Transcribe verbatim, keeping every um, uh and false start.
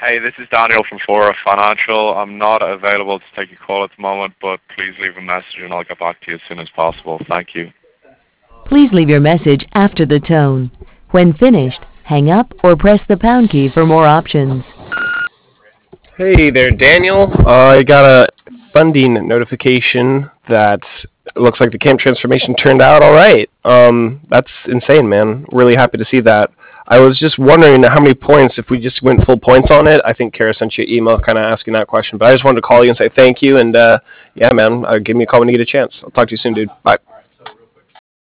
Hi, this is Daniel from Fora Financial. I'm not available to take a call at the moment, but please leave a message and I'll get back to you as soon as possible. Thank you. Please leave your message after the tone. When finished, hang up or press the pound key for more options. Hey there, Daniel. Uh, I got a funding notification that it looks like the camp transformation turned out all right. Um, that's insane, man. Really happy to see that. I was just wondering how many points, if we just went full points on it. I think Kara sent you an email kind of asking that question, but I just wanted to call you and say thank you. And uh, yeah, man, uh, give me a call when you get a chance. I'll talk to you soon, dude. Bye.